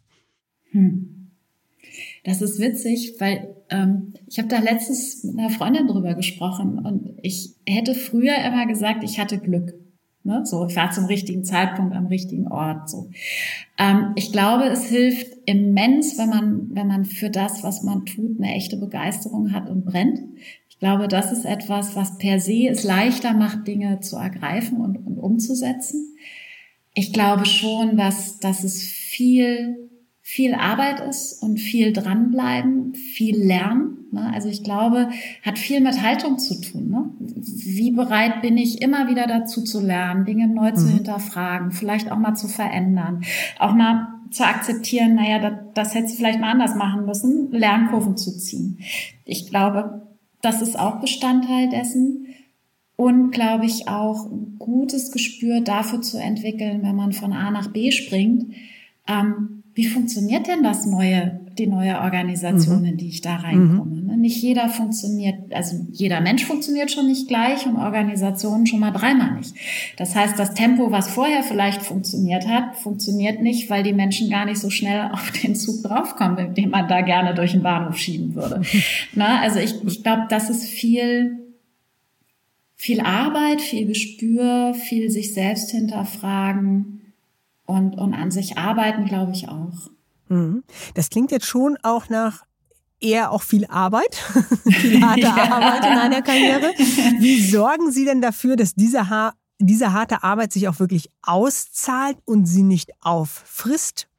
Das ist witzig, weil ich habe da letztens mit einer Freundin drüber gesprochen und ich hätte früher immer gesagt, ich hatte Glück. Ne? So, ich war zum richtigen Zeitpunkt am richtigen Ort. So. Ich glaube, es hilft immens, wenn man für das, was man tut, eine echte Begeisterung hat und brennt. Ich glaube, das ist etwas, was per se es leichter macht, Dinge zu ergreifen und umzusetzen. Ich glaube schon, dass es viel Arbeit ist und viel dranbleiben, viel Lernen. Ne? Also ich glaube, hat viel mit Haltung zu tun. Ne? Wie bereit bin ich, immer wieder dazu zu lernen, Dinge neu zu hinterfragen, vielleicht auch mal zu verändern, auch mal zu akzeptieren, das hätte ich vielleicht mal anders machen müssen, Lernkurven zu ziehen. Ich glaube, das ist auch Bestandteil dessen. Und, glaube ich, auch ein gutes Gespür dafür zu entwickeln, wenn man von A nach B springt, wie funktioniert denn die neue Organisation, in die ich da reinkomme? Ne? Nicht jeder funktioniert, also jeder Mensch funktioniert schon nicht gleich und Organisationen schon mal dreimal nicht. Das heißt, das Tempo, was vorher vielleicht funktioniert hat, funktioniert nicht, weil die Menschen gar nicht so schnell auf den Zug draufkommen, den man da gerne durch den Bahnhof schieben würde. Na, also ich glaube, das ist viel Arbeit, viel Gespür, viel sich selbst hinterfragen und an sich arbeiten, glaube ich auch. Das klingt jetzt schon auch nach eher auch viel Arbeit, viel harte Arbeit in einer Karriere. Wie sorgen Sie denn dafür, dass diese harte Arbeit sich auch wirklich auszahlt und sie nicht auffrisst?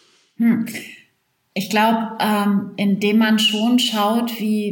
Ich glaube, indem man schon schaut,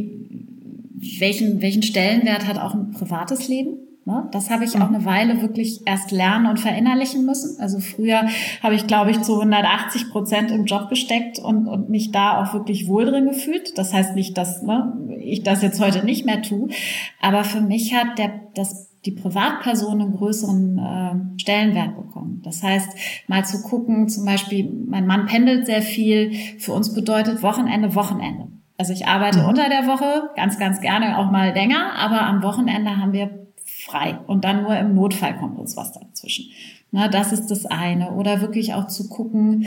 welchen Stellenwert hat auch ein privates Leben. Ne? Das habe ich auch eine Weile wirklich erst lernen und verinnerlichen müssen. Also früher habe ich, glaube ich, zu 180% im Job gesteckt und mich da auch wirklich wohl drin gefühlt. Das heißt nicht, dass ich das jetzt heute nicht mehr tue. Aber für mich hat die Privatperson einen größeren Stellenwert bekommen. Das heißt, mal zu gucken, zum Beispiel, mein Mann pendelt sehr viel. Für uns bedeutet Wochenende. Also ich arbeite unter der Woche, ganz, ganz gerne auch mal länger, aber am Wochenende haben wir frei. Und dann nur im Notfall kommt uns was dazwischen. Na, das ist das eine. Oder wirklich auch zu gucken,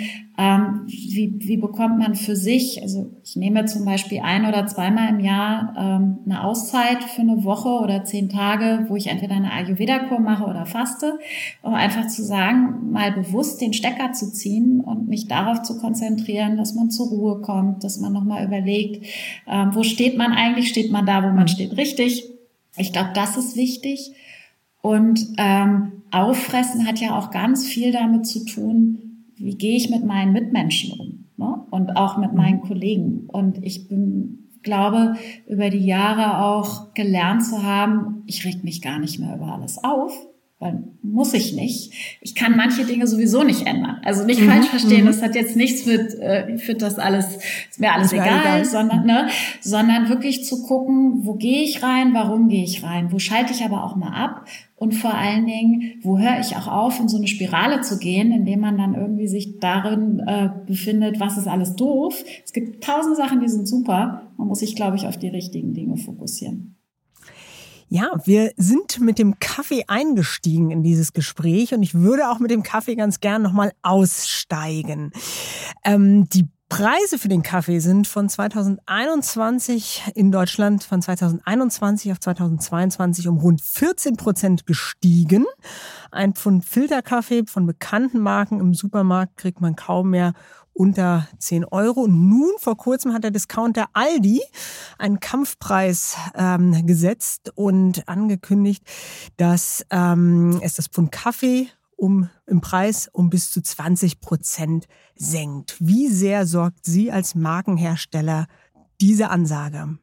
wie bekommt man für sich, also ich nehme zum Beispiel 1- oder zweimal im Jahr eine Auszeit für eine Woche oder 10 Tage, wo ich entweder eine Ayurveda-Kur mache oder faste, um einfach zu sagen, mal bewusst den Stecker zu ziehen und mich darauf zu konzentrieren, dass man zur Ruhe kommt, dass man nochmal überlegt, wo steht man eigentlich? Steht man da, wo man steht, richtig? Ich glaube, das ist wichtig. Und Auffressen hat ja auch ganz viel damit zu tun, wie gehe ich mit meinen Mitmenschen um, ne? Und auch mit meinen Kollegen. Und ich glaube, über die Jahre auch gelernt zu haben, ich reg mich gar nicht mehr über alles auf, weil muss ich nicht. Ich kann manche Dinge sowieso nicht ändern. Also nicht falsch verstehen, das hat jetzt nichts für das alles, ist mir alles egal, sondern wirklich zu gucken, wo gehe ich rein, warum gehe ich rein, wo schalte ich aber auch mal ab und vor allen Dingen, wo höre ich auch auf, in so eine Spirale zu gehen, indem man dann irgendwie sich darin befindet, was ist alles doof. Es gibt 1000 Sachen, die sind super. Man muss sich, glaube ich, auf die richtigen Dinge fokussieren. Ja, wir sind mit dem Kaffee eingestiegen in dieses Gespräch und ich würde auch mit dem Kaffee ganz gern nochmal aussteigen. Die Preise für den Kaffee sind von 2021 in Deutschland von 2021 auf 2022 um rund 14% gestiegen. Ein Pfund Filterkaffee von bekannten Marken im Supermarkt kriegt man kaum mehr unter 10 €. Und nun, vor kurzem, hat der Discounter Aldi einen Kampfpreis gesetzt und angekündigt, dass es das Pfund Kaffee im Preis um bis zu 20% senkt. Wie sehr sorgt Sie als Markenhersteller diese Ansage?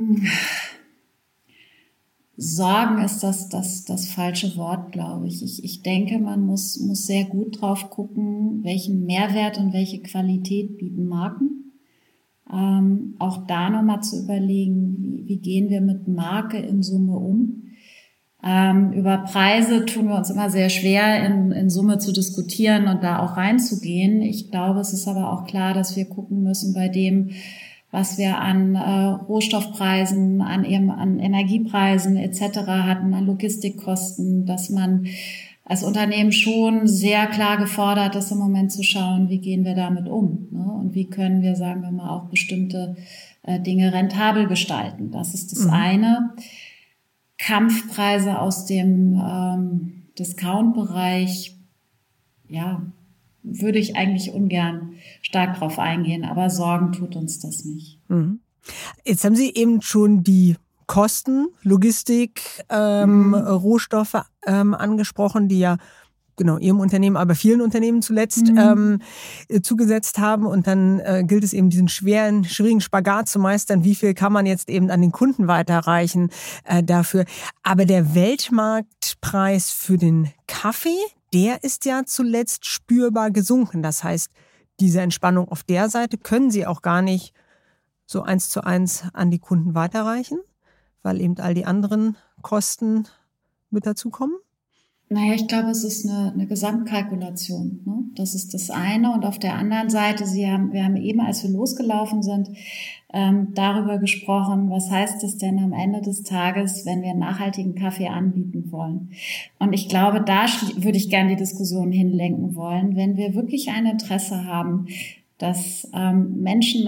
Sorgen ist das falsche Wort, glaube ich. Ich denke, man muss sehr gut drauf gucken, welchen Mehrwert und welche Qualität bieten Marken. Auch da nochmal zu überlegen, wie gehen wir mit Marke in Summe um. Über Preise tun wir uns immer sehr schwer, in Summe zu diskutieren und da auch reinzugehen. Ich glaube, es ist aber auch klar, dass wir gucken müssen bei dem, was wir an Rohstoffpreisen, an Energiepreisen etc. hatten, an Logistikkosten, dass man als Unternehmen schon sehr klar gefordert ist, im Moment zu schauen, wie gehen wir damit um, ne? Und wie können wir, sagen wir mal, auch bestimmte Dinge rentabel gestalten. Das ist das eine. Kampfpreise aus dem Discount-Bereich, ja, würde ich eigentlich ungern stark drauf eingehen, aber Sorgen tut uns das nicht. Jetzt haben Sie eben schon die Kosten, Logistik, Rohstoffe angesprochen, die ja genau Ihrem Unternehmen, aber vielen Unternehmen zuletzt zugesetzt haben. Und dann gilt es eben, diesen schwierigen Spagat zu meistern. Wie viel kann man jetzt eben an den Kunden weiterreichen dafür? Aber der Weltmarktpreis für den Kaffee, der ist ja zuletzt spürbar gesunken. Das heißt, diese Entspannung auf der Seite können Sie auch gar nicht so 1:1 an die Kunden weiterreichen, weil eben all die anderen Kosten mit dazukommen? Naja, ich glaube, es ist eine Gesamtkalkulation, ne? Das ist das eine. Und auf der anderen Seite, wir haben eben, als wir losgelaufen sind, darüber gesprochen, was heißt es denn am Ende des Tages, wenn wir einen nachhaltigen Kaffee anbieten wollen. Und ich glaube, da würde ich gerne die Diskussion hinlenken wollen, wenn wir wirklich ein Interesse haben, dass Menschen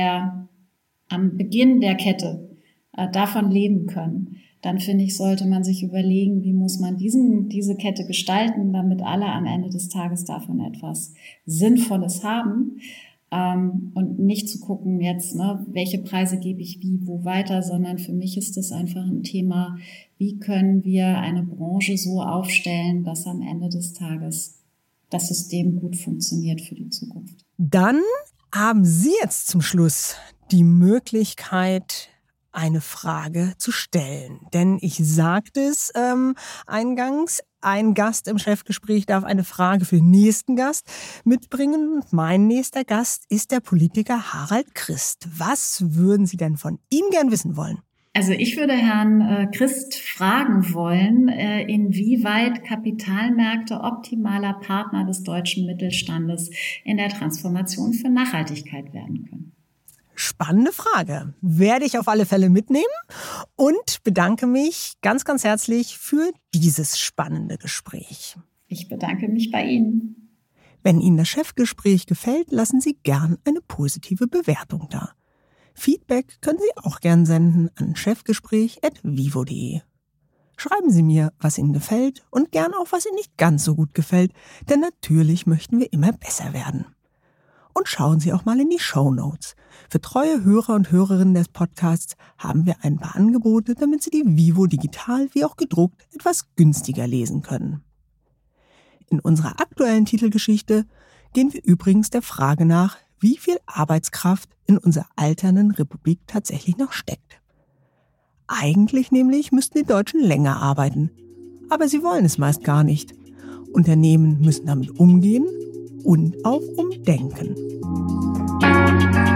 am Beginn der Kette davon leben können, dann finde ich, sollte man sich überlegen, wie muss man diese Kette gestalten, damit alle am Ende des Tages davon etwas Sinnvolles haben. Und nicht zu gucken jetzt, welche Preise gebe ich wie, wo weiter, sondern für mich ist das einfach ein Thema, wie können wir eine Branche so aufstellen, dass am Ende des Tages das System gut funktioniert für die Zukunft. Dann haben Sie jetzt zum Schluss die Möglichkeit, eine Frage zu stellen. Denn ich sagte es eingangs, ein Gast im Chefgespräch darf eine Frage für den nächsten Gast mitbringen. Und mein nächster Gast ist der Politiker Harald Christ. Was würden Sie denn von ihm gern wissen wollen? Also ich würde Herrn Christ fragen wollen, inwieweit Kapitalmärkte optimaler Partner des deutschen Mittelstandes in der Transformation für Nachhaltigkeit werden können. Spannende Frage. Werde ich auf alle Fälle mitnehmen und bedanke mich ganz, ganz herzlich für dieses spannende Gespräch. Ich bedanke mich bei Ihnen. Wenn Ihnen das Chefgespräch gefällt, lassen Sie gern eine positive Bewertung da. Feedback können Sie auch gern senden an chefgespräch@vivo.de. Schreiben Sie mir, was Ihnen gefällt und gern auch, was Ihnen nicht ganz so gut gefällt, denn natürlich möchten wir immer besser werden. Und schauen Sie auch mal in die Shownotes. Für treue Hörer und Hörerinnen des Podcasts haben wir ein paar Angebote, damit Sie die Vivo digital wie auch gedruckt etwas günstiger lesen können. In unserer aktuellen Titelgeschichte gehen wir übrigens der Frage nach, wie viel Arbeitskraft in unserer alternden Republik tatsächlich noch steckt. Eigentlich nämlich müssten die Deutschen länger arbeiten. Aber sie wollen es meist gar nicht. Unternehmen müssen damit umgehen und auch umdenken.